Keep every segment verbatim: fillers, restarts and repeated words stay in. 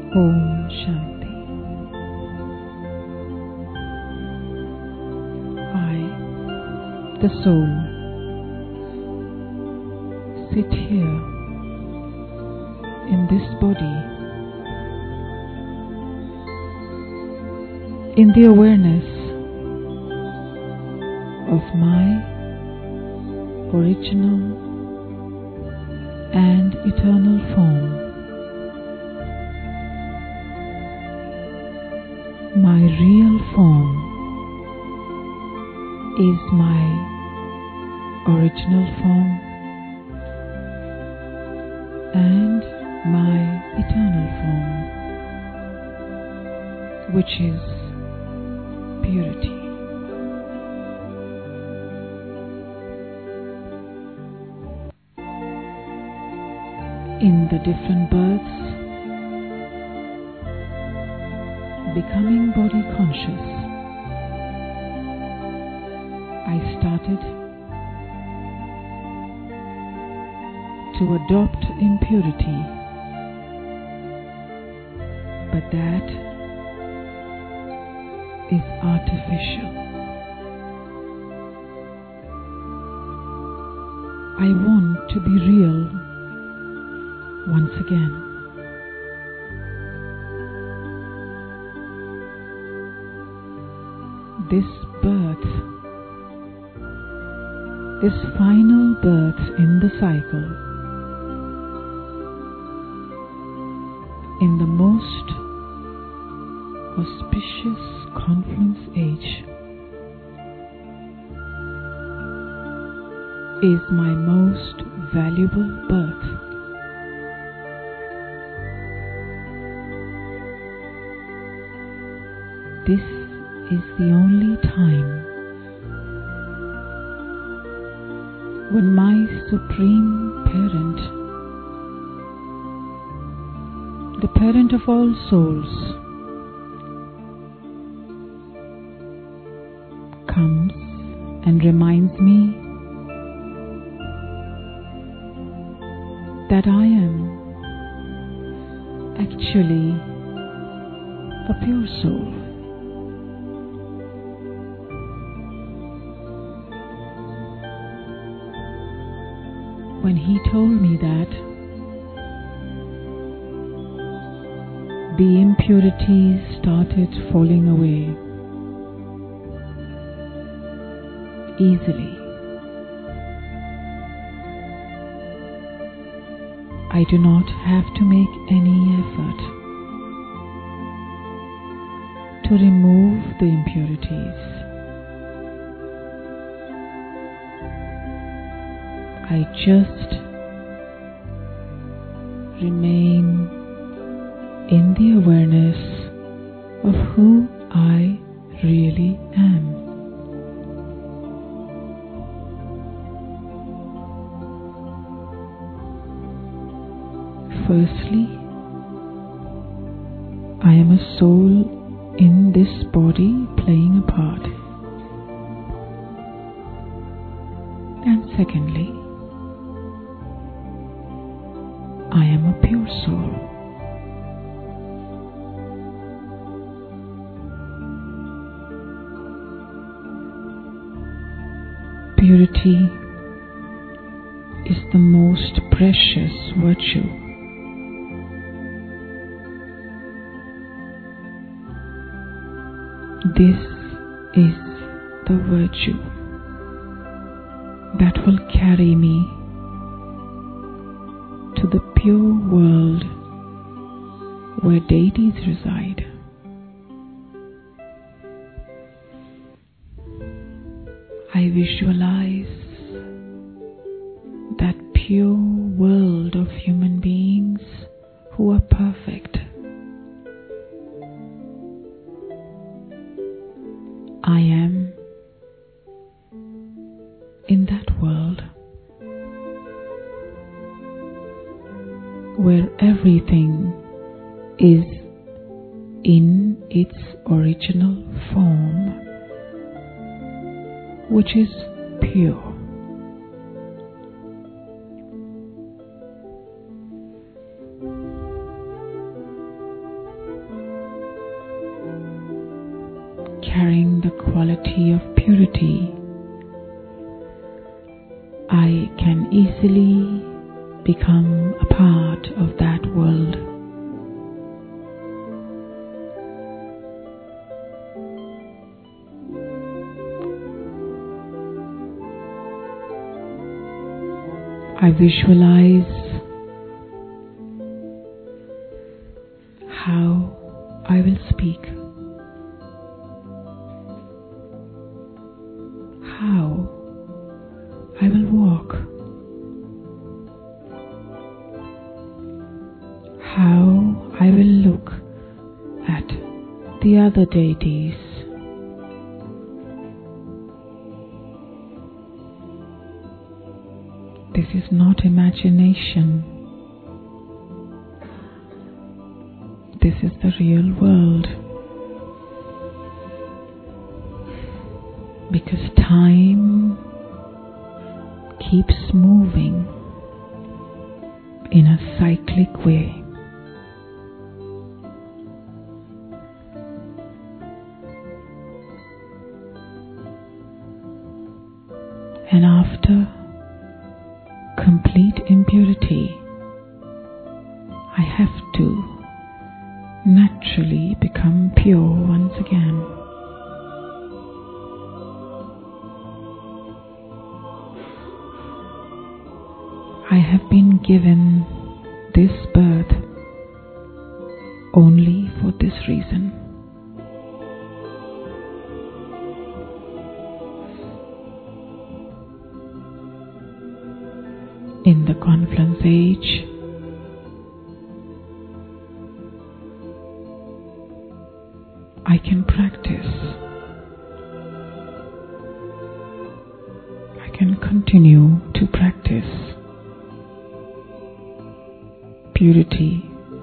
Om Shanti. I, the soul, sit here in this body in the awareness of my original and eternal form. My real form is my original form and my eternal form, which is purity. In the different births, becoming body conscious, I started to adopt impurity, but that is artificial. I want to be real once again. This birth, this final birth in the cycle, in the most auspicious confluence age, is my most valuable birth. This is the only time when my Supreme Parent, the Parent of all souls, comes and reminds me that I am actually a pure soul. When he told me that, the impurities started falling away easily. I do not have to make any effort to remove the impurities. I just remain in the awareness of who I really am. Firstly, I am a soul in this body playing a part. And secondly, I am a pure soul. Purity is the most precious virtue. This is the virtue that will carry me to the pure world where deities reside. I visualize that pure world of human beings who are perfect. I am in that world where everything is in its original form, which is pure. carrying the quality of purity, I can easily become a part of that world. I visualize how I will speak, how I will walk, how I will look at the other deities. This is not imagination. This is the real world. Because time keeps moving in a cyclic way. And after complete impurity, I have to naturally become pure once again. I have been given this birth only for this reason. In the confluence age, I can practice. I can continue to practice purity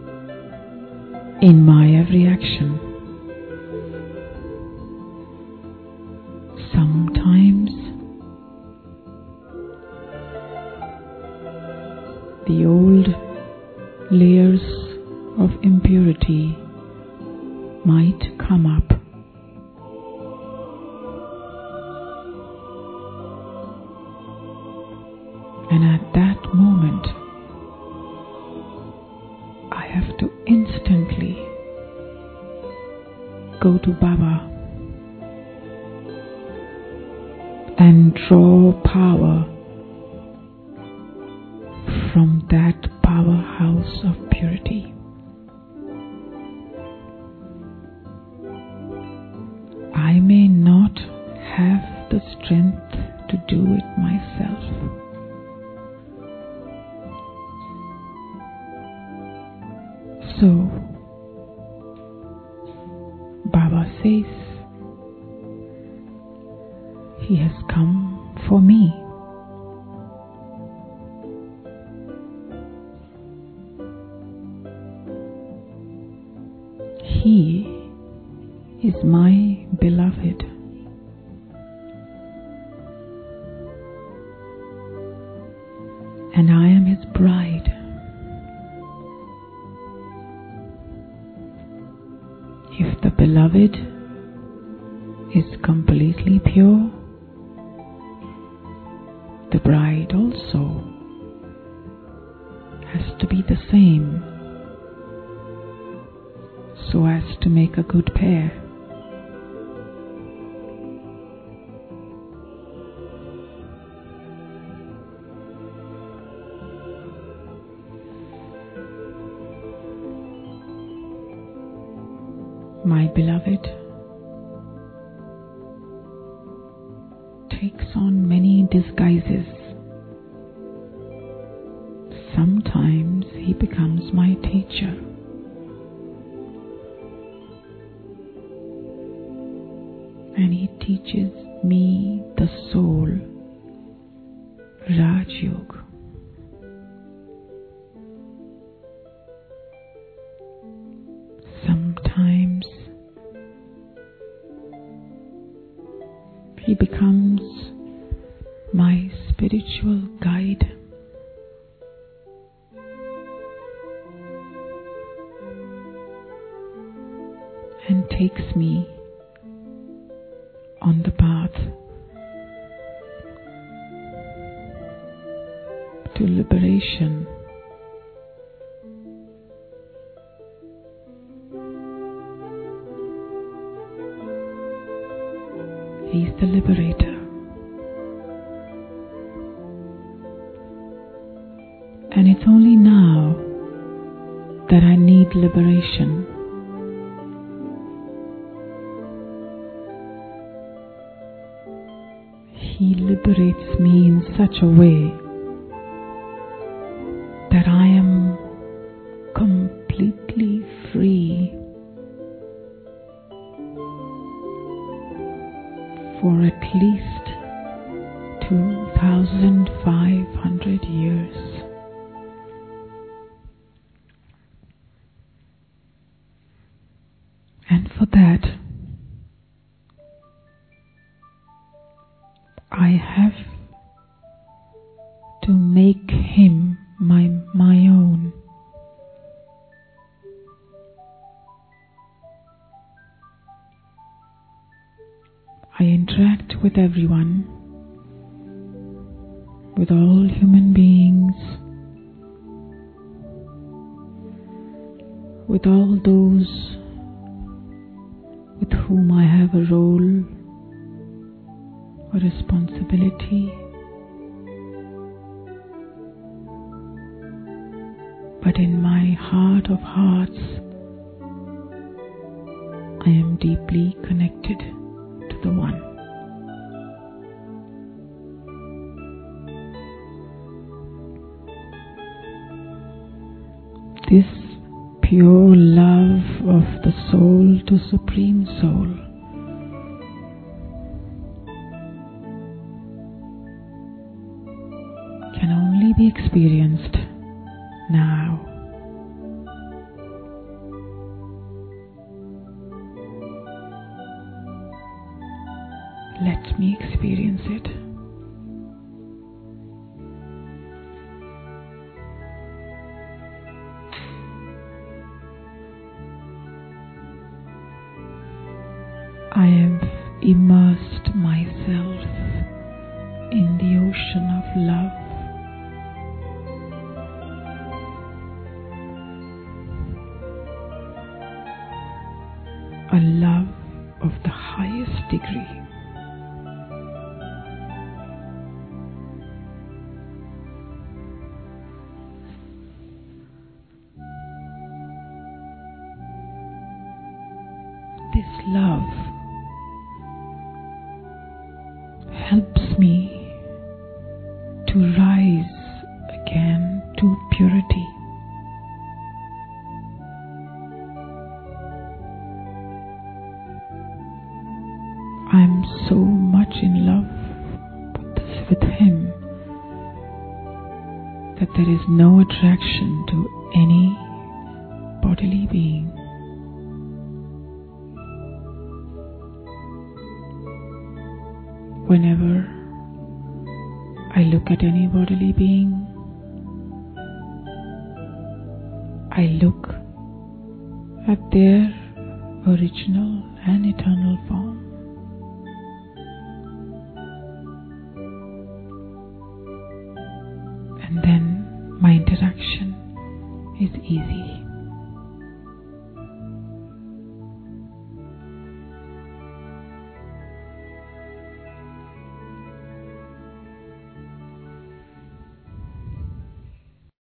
in my every action. Sometimes the old layers of impurity might come up. And at that moment, I have to instantly go to Baba and draw power from that powerhouse of purity. I may not have the strength to do it myself. So, Baba says, he has come for me. He is my beloved. And I am his bride. If the beloved is completely pure, the bride also has to be the same, so as to make a good pair. My beloved takes on many disguises. Sometimes he becomes my teacher. And he teaches me the soul, Raj Yoga. Sometimes he becomes my spiritual guide. And takes me on the path to liberation. He is the liberator. And it's only now that I need liberation. He liberates me in such a way that I am completely free for at least two thousand five hundred years. And for that, I have to make him my, my own. I interact with everyone, with all human beings, with all those with whom I have a role or responsibility. But in my heart of hearts, I am deeply connected to the One. This pure love of the soul to Supreme Soul can only be experienced now. Let me experience it. I have immersed myself in the ocean of love. A love of the highest degree. This love helps me to rise again to purity. I'm so much in love with, this, with him that there is no attraction to any bodily being. Whenever I look at any bodily being, I look at their original and eternal form. And then my interaction is easy.